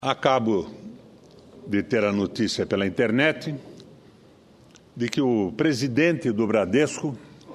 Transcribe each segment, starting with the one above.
Acabo de ter a notícia pela internet de que o presidente do Bradesco,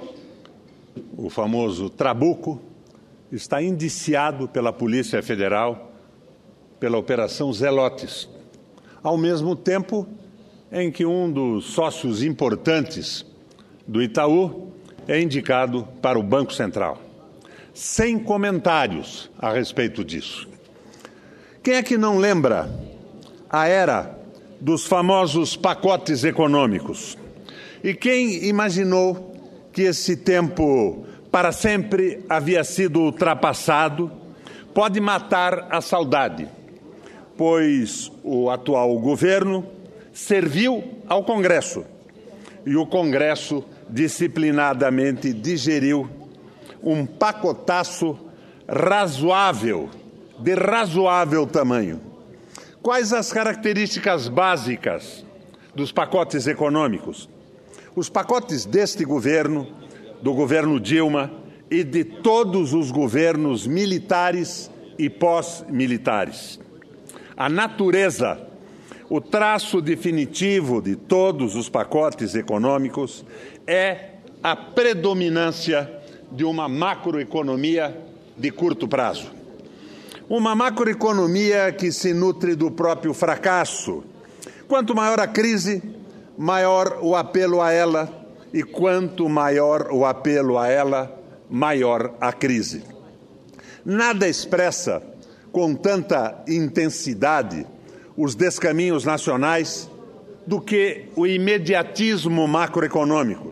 o famoso Trabuco, está indiciado pela Polícia Federal pela Operação Zelotes, ao mesmo tempo em que um dos sócios importantes do Itaú é indicado para o Banco Central. Sem comentários a respeito disso. Quem é que não lembra a era dos famosos pacotes econômicos? E quem imaginou que esse tempo para sempre havia sido ultrapassado pode matar a saudade, pois o atual governo serviu ao Congresso e o Congresso disciplinadamente digeriu um pacotaço razoável, de razoável tamanho. Quais as características básicas dos pacotes econômicos? Os pacotes deste governo, do governo Dilma e de todos os governos militares e pós-militares. A natureza, o traço definitivo de todos os pacotes econômicos é a predominância de uma macroeconomia de curto prazo. Uma macroeconomia que se nutre do próprio fracasso. Quanto maior a crise, maior o apelo a ela, e quanto maior o apelo a ela, maior a crise. Nada expressa com tanta intensidade os descaminhos nacionais do que o imediatismo macroeconômico.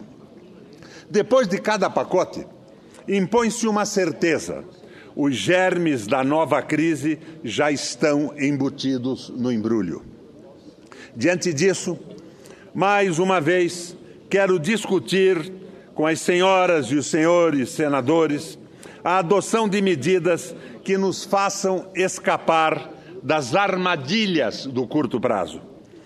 Depois de cada pacote, impõe-se uma certeza: os germes da nova crise já estão embutidos no embrulho. Diante disso, mais uma vez, quero discutir com as senhoras e os senhores senadores a adoção de medidas que nos façam escapar das armadilhas do curto prazo.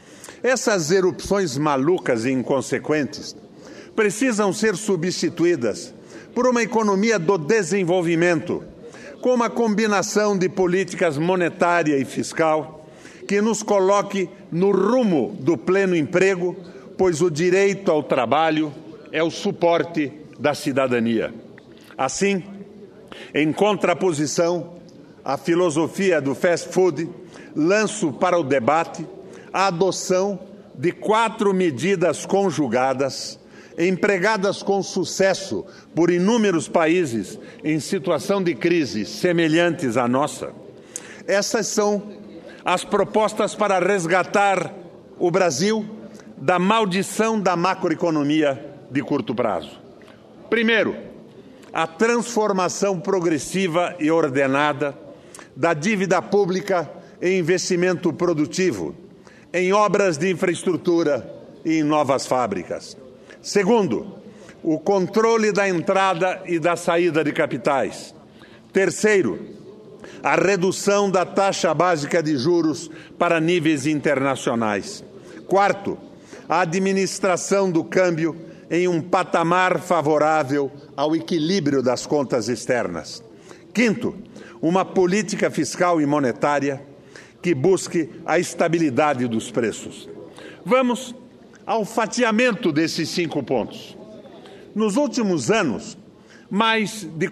Essas erupções malucas e inconsequentes precisam ser substituídas por uma economia do desenvolvimento, com uma combinação de políticas monetária e fiscal que nos coloque no rumo do pleno emprego, pois o direito ao trabalho é o suporte da cidadania. Assim, em contraposição à filosofia do fast food, lanço para o debate a adoção de 4 medidas conjugadas, empregadas com sucesso por inúmeros países em situação de crise semelhantes à nossa. Essas são as propostas para resgatar o Brasil da maldição da macroeconomia de curto prazo. Primeiro, a transformação progressiva e ordenada da dívida pública em investimento produtivo, em obras de infraestrutura e em novas fábricas. Segundo, o controle da entrada e da saída de capitais. Terceiro, a redução da taxa básica de juros para níveis internacionais. Quarto, a administração do câmbio em um patamar favorável ao equilíbrio das contas externas. Quinto, uma política fiscal e monetária que busque a estabilidade dos preços. Vamos ao fatiamento desses 5 pontos. Nos últimos anos, mais de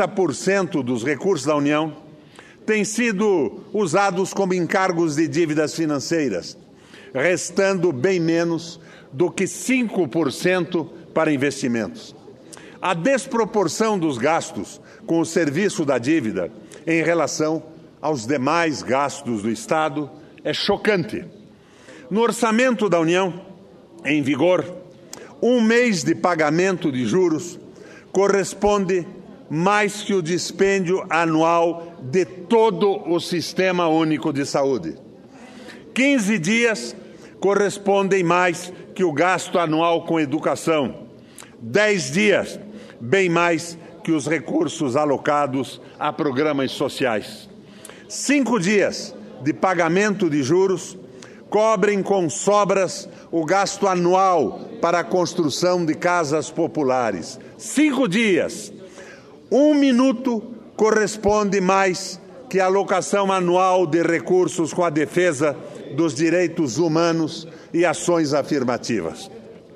40% dos recursos da União têm sido usados como encargos de dívidas financeiras, restando bem menos do que 5% para investimentos. A desproporção dos gastos com o serviço da dívida em relação aos demais gastos do Estado é chocante. No orçamento da União, em vigor, 1 mês de pagamento de juros corresponde mais que o dispêndio anual de todo o Sistema Único de Saúde. 15 dias correspondem mais que o gasto anual com educação. 10 dias, bem mais que os recursos alocados a programas sociais. 5 dias de pagamento de juros cobrem com sobras o gasto anual para a construção de casas populares. 5 dias. 1 minuto corresponde mais que a alocação anual de recursos com a defesa dos direitos humanos e ações afirmativas.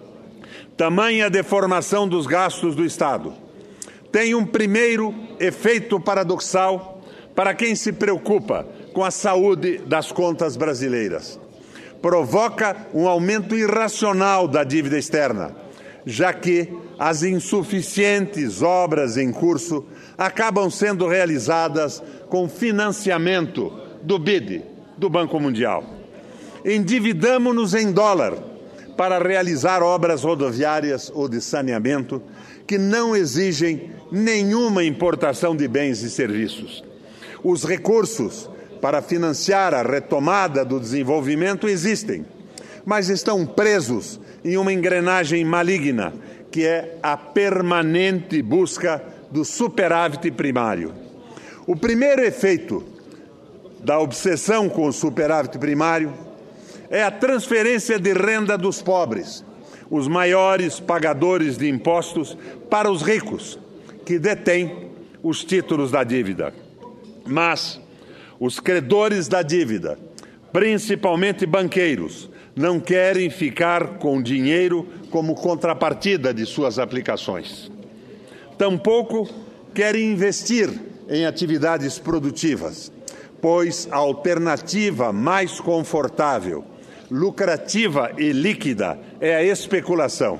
Tamanha deformação dos gastos do Estado tem um primeiro efeito paradoxal para quem se preocupa com a saúde das contas brasileiras. Provoca um aumento irracional da dívida externa, já que as insuficientes obras em curso acabam sendo realizadas com financiamento do BID, do Banco Mundial. Endividamo-nos em dólar para realizar obras rodoviárias ou de saneamento que não exigem nenhuma importação de bens e serviços. Os recursos para financiar a retomada do desenvolvimento existem, mas estão presos em uma engrenagem maligna, que é a permanente busca do superávit primário. O primeiro efeito da obsessão com o superávit primário é a transferência de renda dos pobres, os maiores pagadores de impostos, para os ricos, que detêm os títulos da dívida. Mas os credores da dívida, principalmente banqueiros, não querem ficar com dinheiro como contrapartida de suas aplicações. Tampouco querem investir em atividades produtivas, pois a alternativa mais confortável, lucrativa e líquida é a especulação.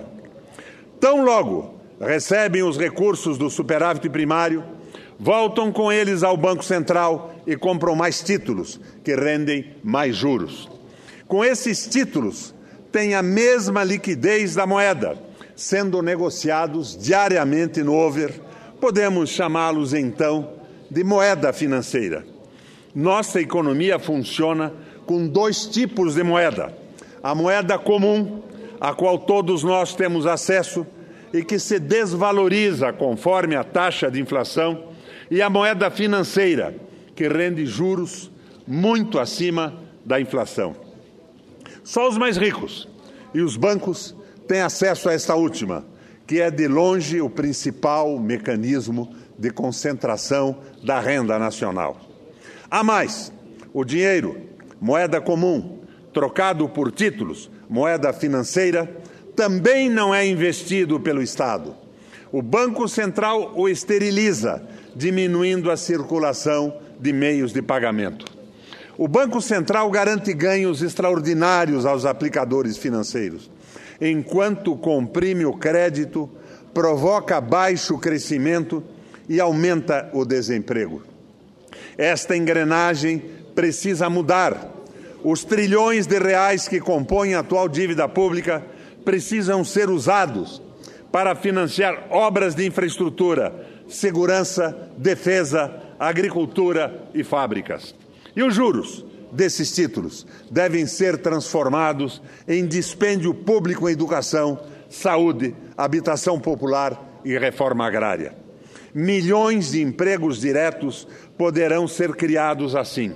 Tão logo recebem os recursos do superávit primário, voltam com eles ao Banco Central e compram mais títulos, que rendem mais juros. Com esses títulos, têm a mesma liquidez da moeda, sendo negociados diariamente no over. Podemos chamá-los, então, de moeda financeira. Nossa economia funciona com dois tipos de moeda. A moeda comum, a qual todos nós temos acesso e que se desvaloriza conforme a taxa de inflação, e a moeda financeira, que rende juros muito acima da inflação. Só os mais ricos e os bancos têm acesso a esta última, que é de longe o principal mecanismo de concentração da renda nacional. Há mais, o dinheiro, moeda comum, trocado por títulos, moeda financeira, também não é investido pelo Estado. O Banco Central o esteriliza, diminuindo a circulação de meios de pagamento. O Banco Central garante ganhos extraordinários aos aplicadores financeiros, enquanto comprime o crédito, provoca baixo crescimento e aumenta o desemprego. Esta engrenagem precisa mudar. Os trilhões de reais que compõem a atual dívida pública precisam ser usados para financiar obras de infraestrutura, segurança, defesa, agricultura e fábricas. E os juros desses títulos devem ser transformados em dispêndio público em educação, saúde, habitação popular e reforma agrária. Milhões de empregos diretos poderão ser criados assim.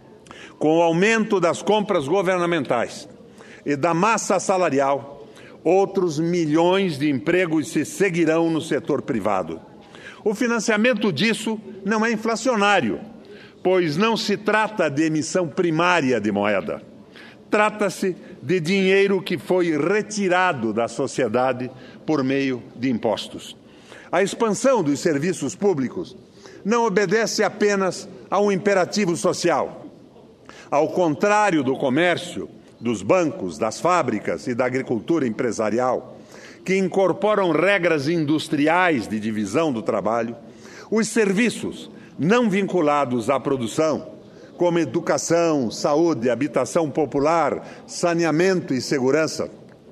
Com o aumento das compras governamentais e da massa salarial, outros milhões de empregos se seguirão no setor privado. O financiamento disso não é inflacionário, pois não se trata de emissão primária de moeda. Trata-se de dinheiro que foi retirado da sociedade por meio de impostos. A expansão dos serviços públicos não obedece apenas a um imperativo social. Ao contrário do comércio, dos bancos, das fábricas e da agricultura empresarial, que incorporam regras industriais de divisão do trabalho, os serviços não vinculados à produção, como educação, saúde, habitação popular, saneamento e segurança,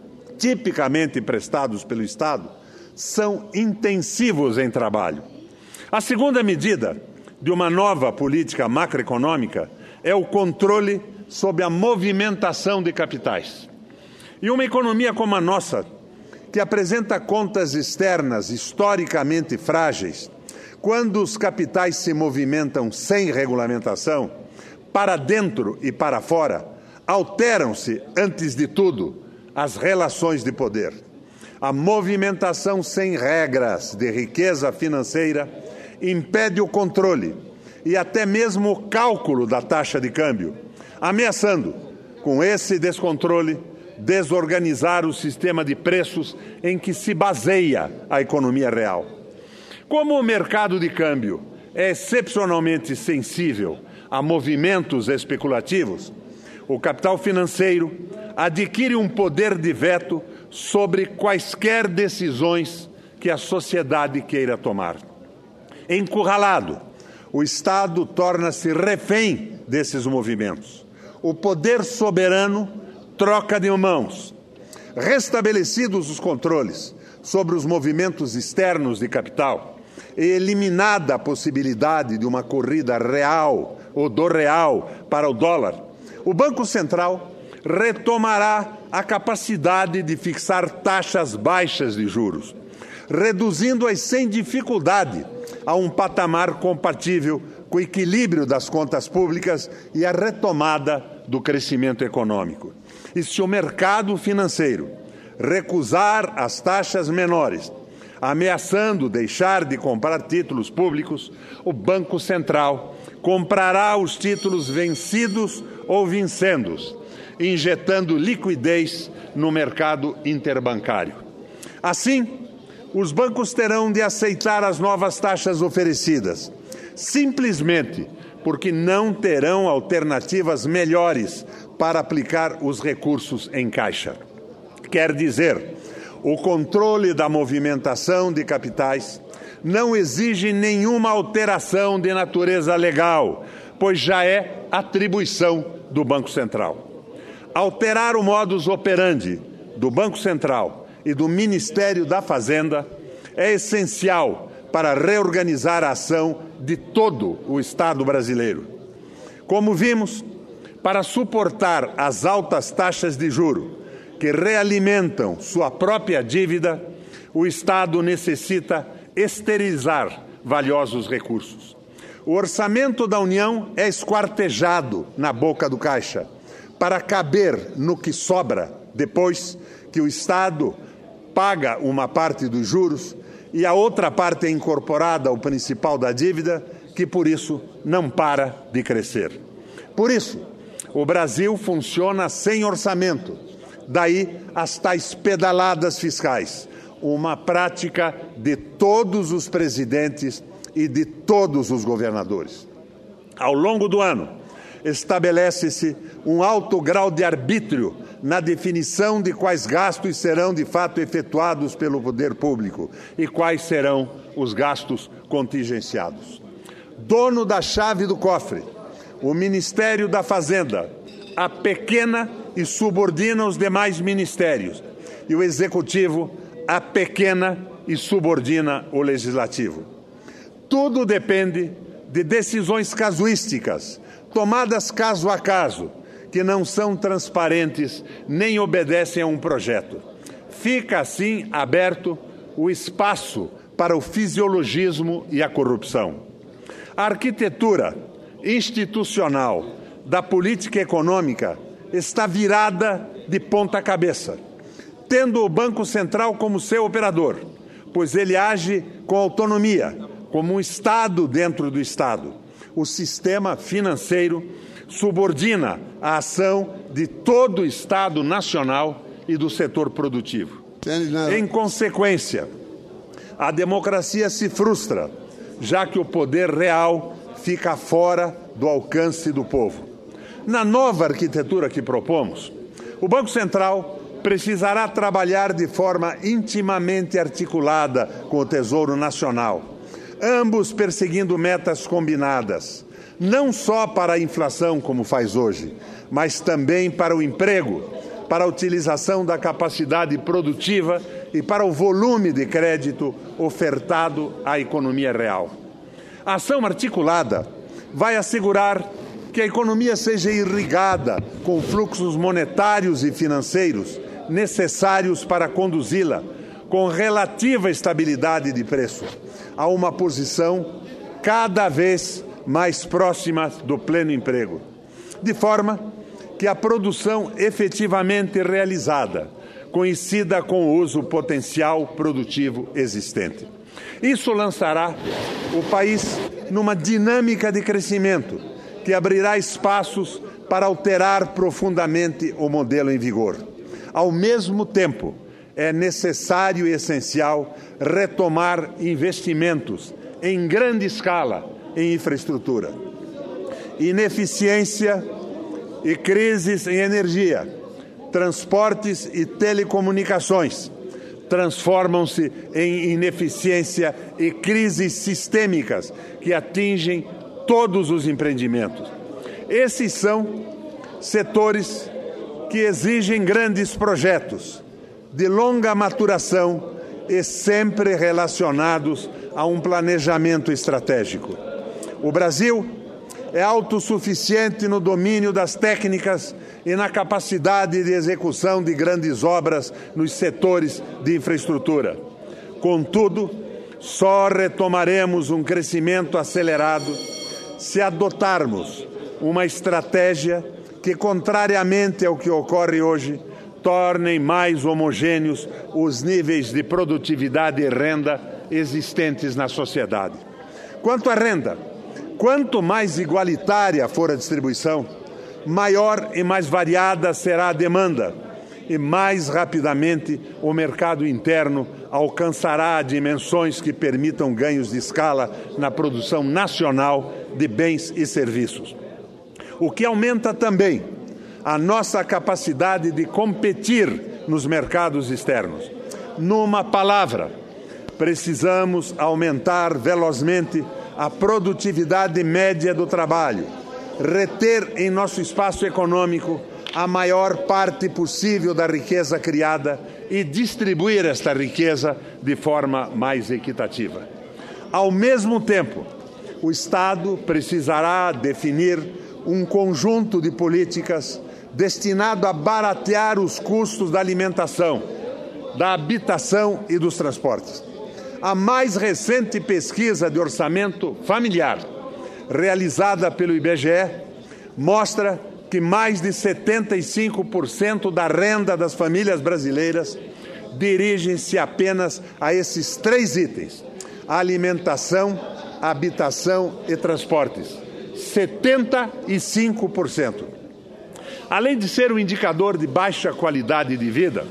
tipicamente prestados pelo Estado, são intensivos em trabalho. A segunda medida de uma nova política macroeconômica é o controle sobre a movimentação de capitais. E uma economia como a nossa, que apresenta contas externas historicamente frágeis, quando os capitais se movimentam sem regulamentação, para dentro e para fora, alteram-se, antes de tudo, as relações de poder. A movimentação sem regras de riqueza financeira impede o controle e até mesmo o cálculo da taxa de câmbio, ameaçando, com esse descontrole, desorganizar o sistema de preços em que se baseia a economia real. Como o mercado de câmbio é excepcionalmente sensível a movimentos especulativos, o capital financeiro adquire um poder de veto sobre quaisquer decisões que a sociedade queira tomar. Encurralado, o Estado torna-se refém desses movimentos. O poder soberano troca de mãos. Restabelecidos os controles sobre os movimentos externos de capital e eliminada a possibilidade de uma corrida real ou do real para o dólar, o Banco Central retomará a capacidade de fixar taxas baixas de juros, reduzindo-as sem dificuldade a um patamar compatível com o equilíbrio das contas públicas e a retomada do crescimento econômico. E se o mercado financeiro recusar as taxas menores, ameaçando deixar de comprar títulos públicos, o Banco Central comprará os títulos vencidos ou vincendos, injetando liquidez no mercado interbancário. Assim, os bancos terão de aceitar as novas taxas oferecidas, simplesmente porque não terão alternativas melhores para aplicar os recursos em caixa. Quer dizer, o controle da movimentação de capitais não exige nenhuma alteração de natureza legal, pois já é atribuição do Banco Central. Alterar o modus operandi do Banco Central e do Ministério da Fazenda é essencial para reorganizar a ação de todo o Estado brasileiro. Como vimos, para suportar as altas taxas de juros que realimentam sua própria dívida, o Estado necessita esterilizar valiosos recursos. O orçamento da União é esquartejado na boca do caixa para caber no que sobra depois que o Estado paga uma parte dos juros e a outra parte é incorporada ao principal da dívida, que por isso não para de crescer. Por isso, o Brasil funciona sem orçamento, daí as tais pedaladas fiscais, uma prática de todos os presidentes e de todos os governadores. Ao longo do ano, estabelece-se um alto grau de arbítrio na definição de quais gastos serão de fato efetuados pelo poder público e quais serão os gastos contingenciados. Dono da chave do cofre, o Ministério da Fazenda apequena e subordina os demais ministérios, e o Executivo apequena e subordina o Legislativo. Tudo depende de decisões casuísticas, tomadas caso a caso, que não são transparentes nem obedecem a um projeto. Fica, assim, aberto o espaço para o fisiologismo e a corrupção. A arquitetura institucional da política econômica está virada de ponta cabeça, tendo o Banco Central como seu operador, pois ele age com autonomia, como um Estado dentro do Estado. O sistema financeiro subordina a ação de todo o Estado nacional e do setor produtivo. Em consequência, a democracia se frustra, já que o poder real fica fora do alcance do povo. Na nova arquitetura que propomos, o Banco Central precisará trabalhar de forma intimamente articulada com o Tesouro Nacional, ambos perseguindo metas combinadas, não só para a inflação, como faz hoje, mas também para o emprego, para a utilização da capacidade produtiva e para o volume de crédito ofertado à economia real. A ação articulada vai assegurar que a economia seja irrigada com fluxos monetários e financeiros necessários para conduzi-la, com relativa estabilidade de preço, a uma posição cada vez mais próxima do pleno emprego, de forma que a produção efetivamente realizada coincida com o uso potencial produtivo existente. Isso lançará o país numa dinâmica de crescimento que abrirá espaços para alterar profundamente o modelo em vigor. Ao mesmo tempo, é necessário e essencial retomar investimentos em grande escala em infraestrutura. Ineficiência e crises em energia, transportes e telecomunicações transformam-se em ineficiência e crises sistêmicas que atingem todos os empreendimentos. Esses são setores que exigem grandes projetos, de longa maturação e sempre relacionados a um planejamento estratégico. O Brasil é autossuficiente no domínio das técnicas e na capacidade de execução de grandes obras nos setores de infraestrutura. Contudo, só retomaremos um crescimento acelerado se adotarmos uma estratégia que, contrariamente ao que ocorre hoje, tornem mais homogêneos os níveis de produtividade e renda existentes na sociedade. Quanto à renda, quanto mais igualitária for a distribuição, maior e mais variada será a demanda e mais rapidamente o mercado interno alcançará dimensões que permitam ganhos de escala na produção nacional de bens e serviços. O que aumenta também a nossa capacidade de competir nos mercados externos. Numa palavra, precisamos aumentar velozmente a produtividade média do trabalho, reter em nosso espaço econômico a maior parte possível da riqueza criada e distribuir esta riqueza de forma mais equitativa. Ao mesmo tempo, o Estado precisará definir um conjunto de políticas destinado a baratear os custos da alimentação, da habitação e dos transportes. A mais recente pesquisa de orçamento familiar, realizada pelo IBGE, mostra que mais de 75% da renda das famílias brasileiras dirigem-se apenas a esses 3 itens: alimentação, habitação e transportes. 75%. Além de ser um indicador de baixa qualidade de vida,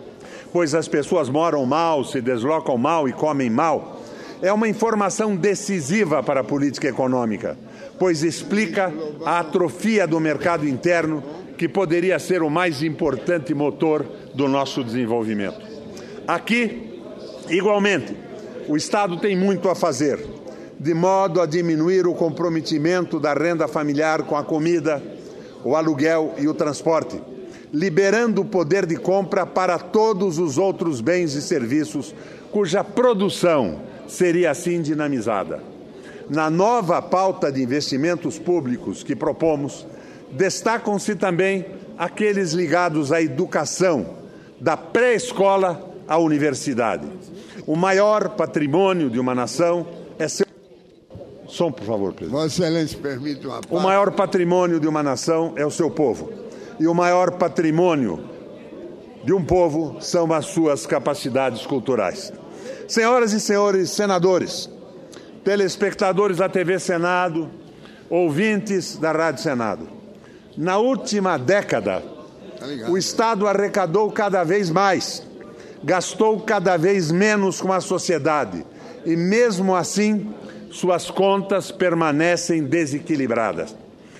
pois as pessoas moram mal, se deslocam mal e comem mal, é uma informação decisiva para a política econômica, pois explica a atrofia do mercado interno, que poderia ser o mais importante motor do nosso desenvolvimento. Aqui, igualmente, o Estado tem muito a fazer, de modo a diminuir o comprometimento da renda familiar com a comida, o aluguel e o transporte, liberando o poder de compra para todos os outros bens e serviços cuja produção seria assim dinamizada. Na nova pauta de investimentos públicos que propomos, destacam-se também aqueles ligados à educação, da pré-escola à universidade. O maior patrimônio de uma nação é seu... Som, por favor, presidente. Vossa Excelência, permite uma parte. O maior patrimônio de uma nação é o seu povo. E o maior patrimônio de um povo são as suas capacidades culturais. Senhoras e senhores senadores, telespectadores da TV Senado, ouvintes da Rádio Senado, na última década, o Estado arrecadou cada vez mais, gastou cada vez menos com a sociedade e, mesmo assim, suas contas permanecem desequilibradas.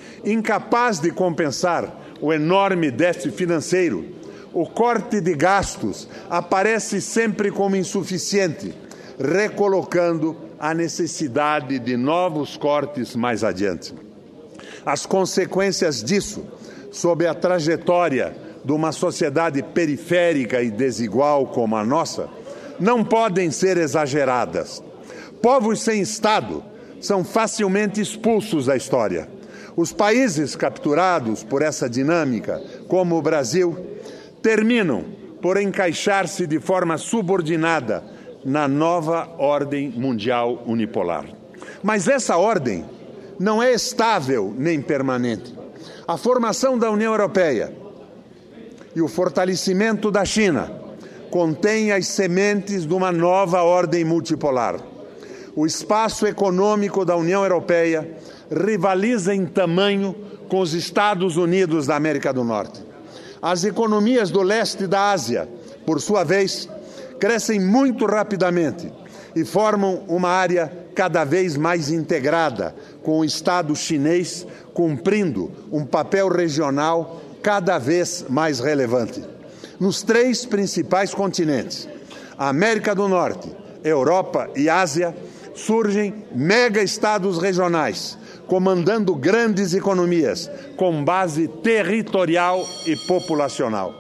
Incapaz de compensar o enorme déficit financeiro, o corte de gastos aparece sempre como insuficiente, recolocando a necessidade de novos cortes mais adiante. As consequências disso, sob a trajetória de uma sociedade periférica e desigual como a nossa, não podem ser exageradas. Povos sem Estado são facilmente expulsos da história. Os países capturados por essa dinâmica, como o Brasil, terminam por encaixar-se de forma subordinada na nova ordem mundial unipolar. Mas essa ordem não é estável nem permanente. A formação da União Europeia e o fortalecimento da China contêm as sementes de uma nova ordem multipolar. O espaço econômico da União Europeia rivaliza em tamanho com os Estados Unidos da América do Norte. As economias do leste da Ásia, por sua vez, crescem muito rapidamente e formam uma área cada vez mais integrada, com o Estado chinês cumprindo um papel regional cada vez mais relevante. Nos 3 principais continentes, a América do Norte, Europa e Ásia, surgem mega-estados regionais, comandando grandes economias, com base territorial e populacional.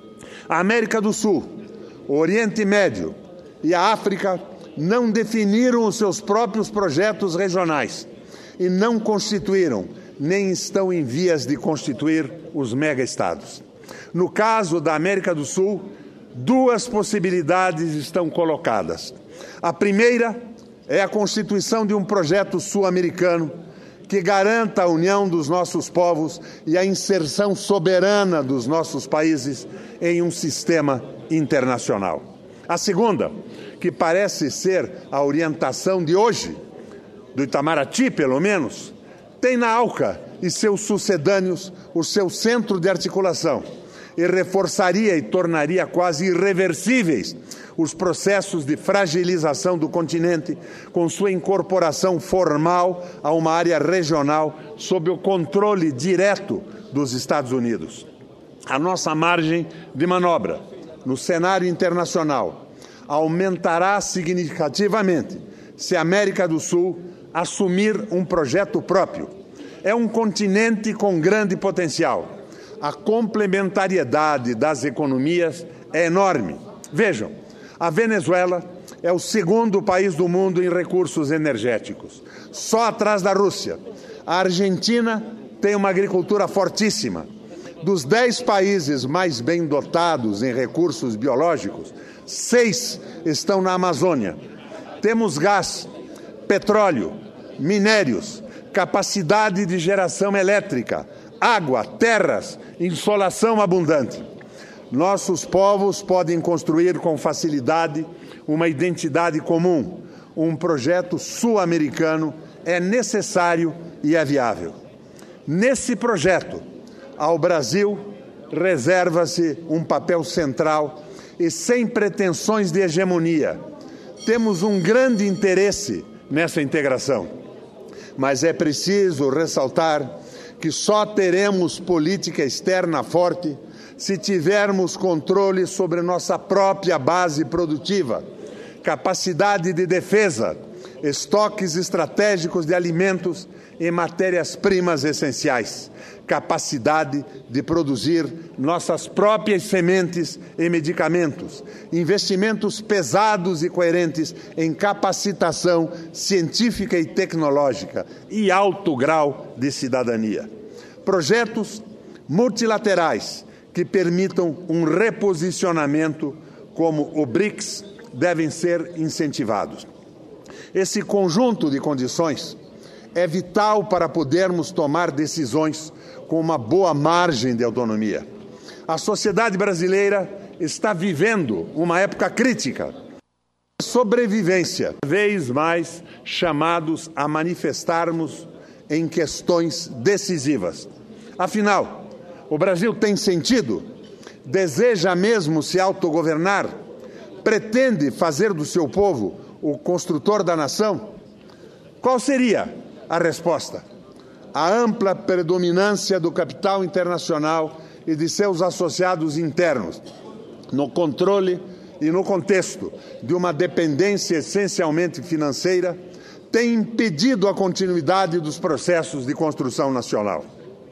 A América do Sul, o Oriente Médio e a África não definiram os seus próprios projetos regionais e não constituíram, nem estão em vias de constituir, os mega-estados. No caso da América do Sul, 2 possibilidades estão colocadas. A primeira é a constituição de um projeto sul-americano que garanta a união dos nossos povos e a inserção soberana dos nossos países em um sistema internacional. A segunda, que parece ser a orientação de hoje, do Itamaraty pelo menos, tem na ALCA e seus sucedâneos o seu centro de articulação e reforçaria e tornaria quase irreversíveis os processos de fragilização do continente com sua incorporação formal a uma área regional sob o controle direto dos Estados Unidos. A nossa margem de manobra no cenário internacional aumentará significativamente se a América do Sul assumir um projeto próprio. É um continente com grande potencial. A complementariedade das economias é enorme. Vejam, a Venezuela é o 2º país do mundo em recursos energéticos, só atrás da Rússia. A Argentina tem uma agricultura fortíssima. Dos 10 países mais bem dotados em recursos biológicos, 6 estão na Amazônia. Temos gás, petróleo, minérios, capacidade de geração elétrica, água, terras, insolação abundante. Nossos povos podem construir com facilidade uma identidade comum. Um projeto sul-americano é necessário e é viável. Nesse projeto, ao Brasil reserva-se um papel central e sem pretensões de hegemonia. Temos um grande interesse nessa integração, mas é preciso ressaltar que só teremos política externa forte se tivermos controle sobre nossa própria base produtiva, capacidade de defesa, estoques estratégicos de alimentos e matérias-primas essenciais, capacidade de produzir nossas próprias sementes e medicamentos, investimentos pesados e coerentes em capacitação científica e tecnológica e alto grau de cidadania. Projetos multilaterais que permitam um reposicionamento como o BRICS devem ser incentivados. Esse conjunto de condições é vital para podermos tomar decisões com uma boa margem de autonomia. A sociedade brasileira está vivendo uma época crítica de sobrevivência, cada vez mais chamados a manifestarmos em questões decisivas. Afinal, o Brasil tem sentido? Deseja mesmo se autogovernar? Pretende fazer do seu povo o construtor da nação? Qual seria a resposta? A ampla predominância do capital internacional e de seus associados internos, no controle e no contexto de uma dependência essencialmente financeira, tem impedido a continuidade dos processos de construção nacional.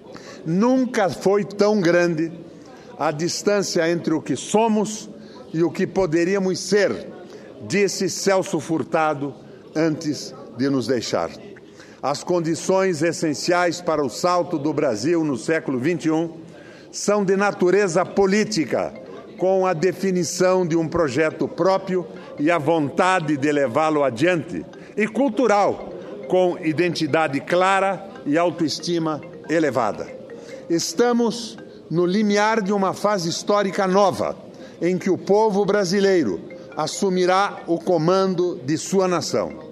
Nunca foi tão grande a distância entre o que somos e o que poderíamos ser, disse Celso Furtado antes de nos deixar. As condições essenciais para o salto do Brasil no século XXI são de natureza política, com a definição de um projeto próprio e a vontade de levá-lo adiante, e cultural, com identidade clara e autoestima elevada. Estamos no limiar de uma fase histórica nova, em que o povo brasileiro assumirá o comando de sua nação.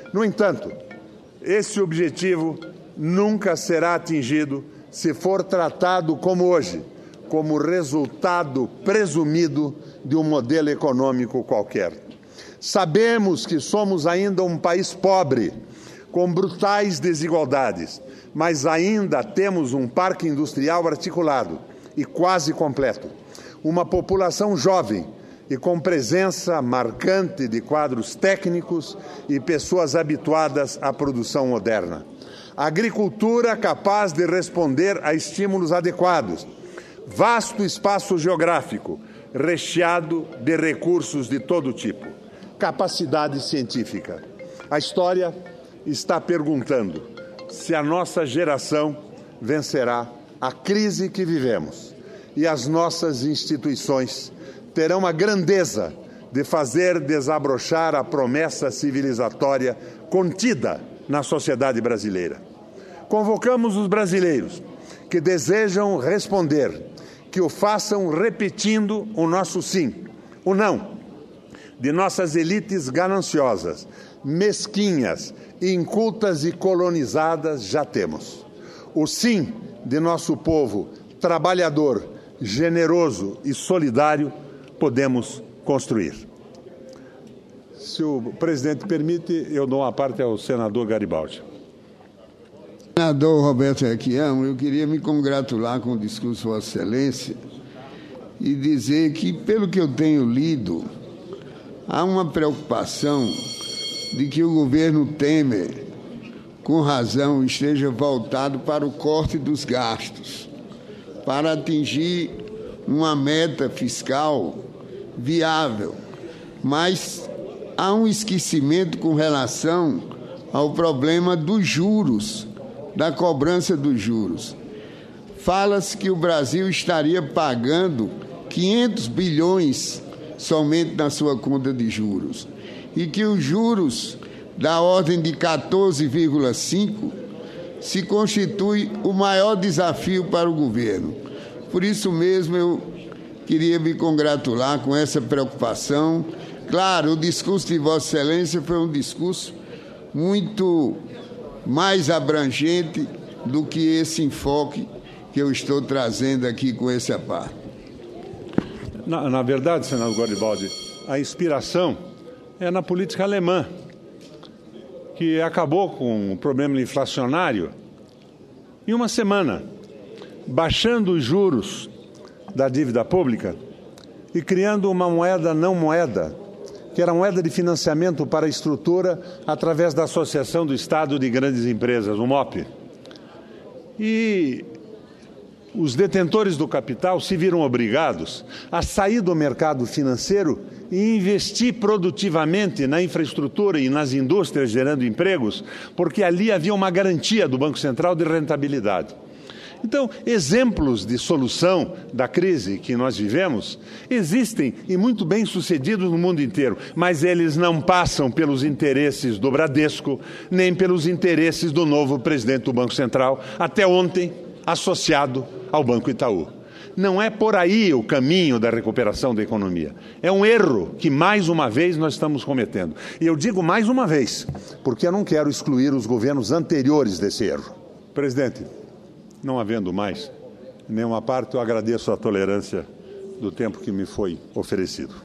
No entanto, esse objetivo nunca será atingido se for tratado como hoje, como resultado presumido de um modelo econômico qualquer. Sabemos que somos ainda um país pobre, com brutais desigualdades, mas ainda temos um parque industrial articulado e quase completo, uma população jovem e com presença marcante de quadros técnicos e pessoas habituadas à produção moderna. Agricultura capaz de responder a estímulos adequados, vasto espaço geográfico, recheado de recursos de todo tipo, capacidade científica. A história está perguntando se a nossa geração vencerá a crise que vivemos e as nossas instituições terão a grandeza de fazer desabrochar a promessa civilizatória contida na sociedade brasileira. Convocamos os brasileiros que desejam responder, que o façam repetindo o nosso sim, o não, de nossas elites gananciosas, mesquinhas, incultas e colonizadas já temos. O sim de nosso povo trabalhador, generoso e solidário podemos construir. Se o presidente permite, eu dou uma parte ao senador Garibaldi. Senador Roberto Requião, eu queria me congratular com o discurso de Vossa Excelência e dizer que, pelo que eu tenho lido, há uma preocupação de que o governo Temer, com razão, esteja voltado para o corte dos gastos, para atingir uma meta fiscal viável, mas há um esquecimento com relação ao problema dos juros, da cobrança dos juros. Fala-se que o Brasil estaria pagando 500 bilhões somente na sua conta de juros e que os juros da ordem de 14,5 se constitui o maior desafio para o governo. Por isso mesmo eu queria me congratular com essa preocupação. Claro, o discurso de Vossa Excelência foi um discurso muito mais abrangente do que esse enfoque que eu estou trazendo aqui com esse aparato. Na verdade, senador Garibaldi, a inspiração é na política alemã, que acabou com o problema inflacionário em uma semana, baixando os juros da dívida pública e criando uma moeda não moeda, que era a moeda de financiamento para a estrutura através da Associação do Estado de Grandes Empresas, o MOP. E os detentores do capital se viram obrigados a sair do mercado financeiro e investir produtivamente na infraestrutura e nas indústrias gerando empregos, porque ali havia uma garantia do Banco Central de rentabilidade. Então, exemplos de solução da crise que nós vivemos existem e muito bem sucedidos no mundo inteiro, mas eles não passam pelos interesses do Bradesco, nem pelos interesses do novo presidente do Banco Central, até ontem associado ao Banco Itaú. Não é por aí o caminho da recuperação da economia. É um erro que, mais uma vez, nós estamos cometendo. E eu digo mais uma vez, porque eu não quero excluir os governos anteriores desse erro. Presidente, não havendo mais nenhuma parte, eu agradeço a tolerância do tempo que me foi oferecido.